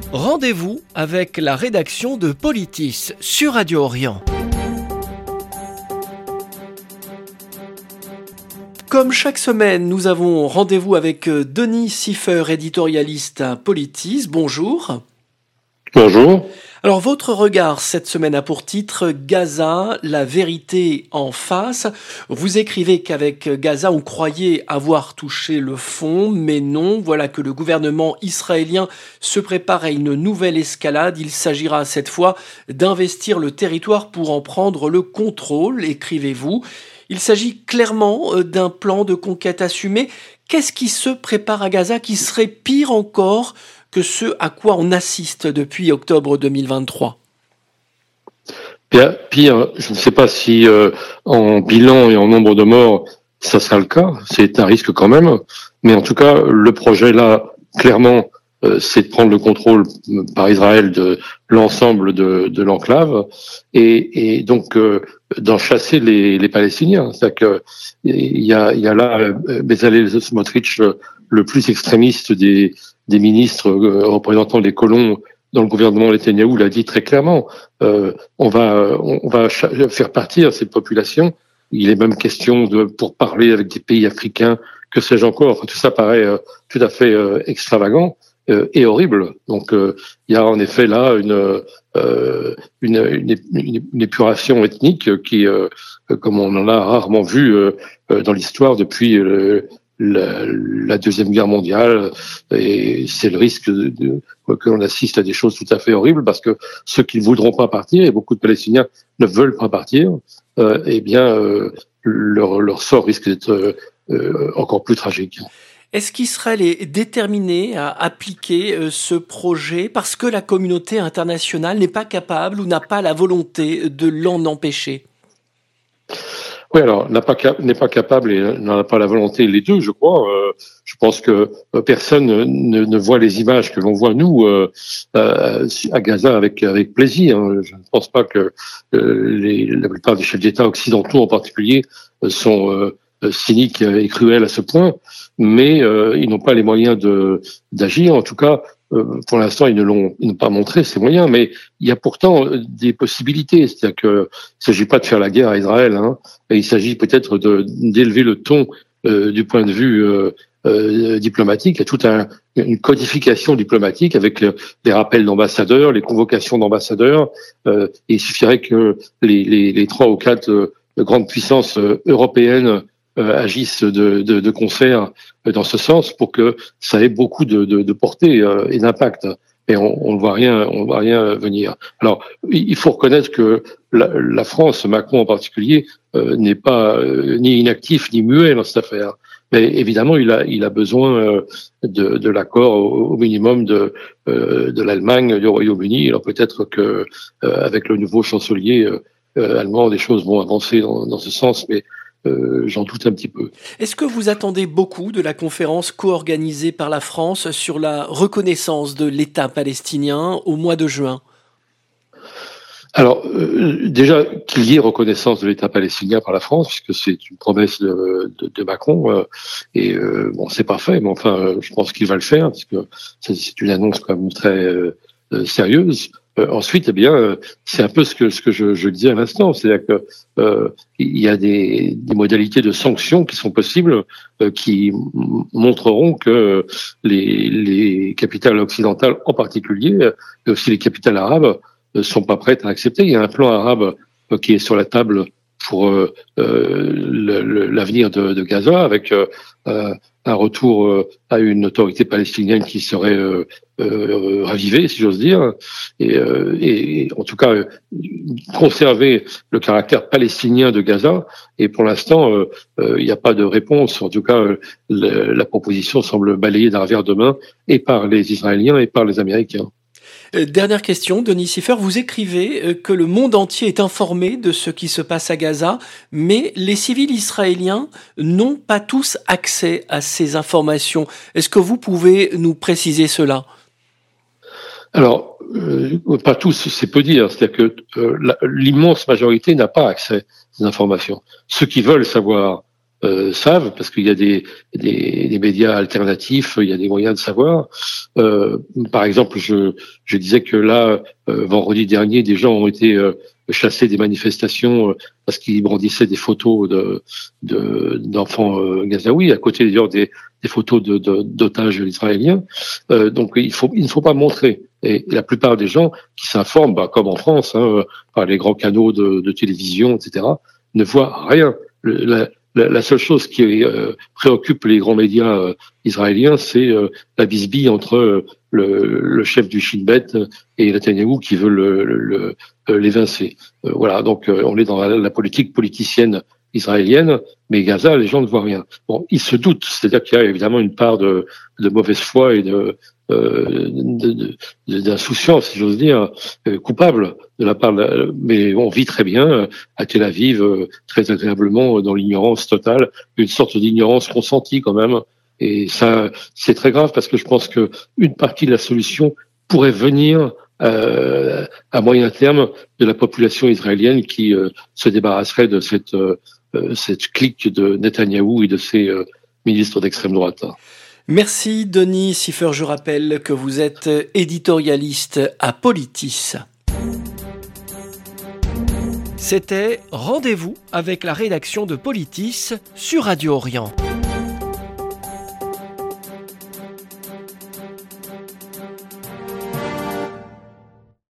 Rendez-vous avec la rédaction de Politis sur Radio Orient. Comme chaque semaine, nous avons rendez-vous avec Denis Siffer, éditorialiste à Politis. Bonjour. Bonjour. Alors, votre regard cette semaine a pour titre Gaza, la vérité en face. Vous écrivez qu'avec Gaza, on croyait avoir touché le fond, mais non. Voilà que le gouvernement israélien se prépare à une nouvelle escalade. Il s'agira cette fois d'investir le territoire pour en prendre le contrôle, écrivez-vous. Il s'agit clairement d'un plan de conquête assumé. Qu'est-ce qui se prépare à Gaza qui serait pire encore que ce à quoi on assiste depuis octobre 2023? Bien, pire, je ne sais pas si en bilan et en nombre de morts, ça sera le cas. C'est un risque quand même. Mais en tout cas, le projet là, clairement, c'est de prendre le contrôle par Israël de l'ensemble de l'enclave et donc d'en chasser les Palestiniens. C'est-à-dire que il y a là Bezalel Smotrich, le plus extrémiste des ministres représentant les colons dans le gouvernement Netanyahou, l'a dit très clairement. On va faire partir cette population. Il est même question pour parler avec des pays africains, que sais-je encore. Tout ça paraît tout à fait extravagant et horrible. Donc il y a en effet là une épuration ethnique qui, comme on en a rarement vu dans l'histoire depuis la Deuxième Guerre mondiale, et c'est le risque que l'on assiste à des choses tout à fait horribles, parce que ceux qui ne voudront pas partir, et beaucoup de Palestiniens ne veulent pas partir, eh bien leur sort risque d'être encore plus tragique. Est-ce qu'Israël est déterminé à appliquer ce projet parce que la communauté internationale n'est pas capable ou n'a pas la volonté de l'en empêcher? Oui, alors n'est pas capable et n'en a pas la volonté, les deux, je crois. Je pense que personne ne voit les images que l'on voit nous à Gaza avec plaisir. Je ne pense pas que la plupart des chefs d'État occidentaux, en particulier, sont cyniques et cruels à ce point, mais ils n'ont pas les moyens d'agir. En tout cas, pour l'instant, ils n'ont pas montré ces moyens, mais il y a pourtant des possibilités. C'est-à-dire que il s'agit pas de faire la guerre à Israël, hein, et il s'agit peut-être d'élever le ton du point de vue diplomatique. Il y a toute une codification diplomatique avec les rappels d'ambassadeurs, les convocations d'ambassadeurs. Et il suffirait que les 3 ou 4 grandes puissances européennes agissent de concert dans ce sens pour que ça ait beaucoup de portée et d'impact. Et on ne voit rien venir. Alors, il faut reconnaître que la France, Macron en particulier, n'est pas ni inactif ni muet dans cette affaire. Mais évidemment, il a besoin de l'accord au minimum de l'Allemagne, du Royaume-Uni. Alors peut-être que avec le nouveau chancelier allemand, des choses vont avancer dans ce sens, mais j'en doute un petit peu. Est-ce que vous attendez beaucoup de la conférence co-organisée par la France sur la reconnaissance de l'État palestinien au mois de juin? Alors, déjà, qu'il y ait reconnaissance de l'État palestinien par la France, puisque c'est une promesse de Macron, et bon, c'est pas fait, mais enfin, je pense qu'il va le faire, parce que c'est une annonce quand même très sérieuse. Ensuite, eh bien, c'est un peu ce que je disais à l'instant, c'est-à-dire que il y a des modalités de sanctions qui sont possibles, qui montreront que les capitales occidentales, en particulier, et aussi les capitales arabes, sont pas prêtes à accepter. Il y a un plan arabe qui est sur la table pour l'avenir de Gaza, avec un retour à une autorité palestinienne qui serait ravivée, si j'ose dire, et en tout cas conserver le caractère palestinien de Gaza. Et pour l'instant, il n'y a pas de réponse. En tout cas, la proposition semble balayée d'un revers de main, et par les Israéliens et par les Américains. Dernière question, Denis Siffer, vous écrivez que le monde entier est informé de ce qui se passe à Gaza, mais les civils israéliens n'ont pas tous accès à ces informations. Est-ce que vous pouvez nous préciser cela? Alors, pas tous, c'est peu dire. C'est-à-dire que l'immense majorité n'a pas accès à ces informations. Ceux qui veulent savoir savent, parce qu'il y a des médias alternatifs, il y a des moyens de savoir. Par exemple, je disais que là, vendredi dernier, des gens ont été chassés des manifestations parce qu'ils brandissaient des photos d'enfants gazaouis, à côté d'ailleurs des photos d'otages israéliens. Donc il ne faut pas montrer. Et la plupart des gens qui s'informent, comme en France, par les grands canaux de télévision, etc., ne voient rien. La seule chose qui préoccupe les grands médias israéliens, c'est la bisbille entre le chef du Shin Bet et Netanyahou qui veut l'évincer. Voilà, donc on est dans la politique politicienne israélienne, mais Gaza, les gens ne voient rien. Bon, ils se doutent, c'est-à-dire qu'il y a évidemment une part de mauvaise foi et d'insouciance, si j'ose dire, coupable de la part mais on vit très bien à Tel Aviv, très agréablement dans l'ignorance totale, une sorte d'ignorance consentie quand même, et ça c'est très grave parce que je pense que une partie de la solution pourrait venir à moyen terme de la population israélienne qui se débarrasserait de cette clique de Netanyahou et de ses ministres d'extrême droite. Merci Denis Siffer, je rappelle que vous êtes éditorialiste à Politis. C'était Rendez-vous avec la rédaction de Politis sur Radio Orient.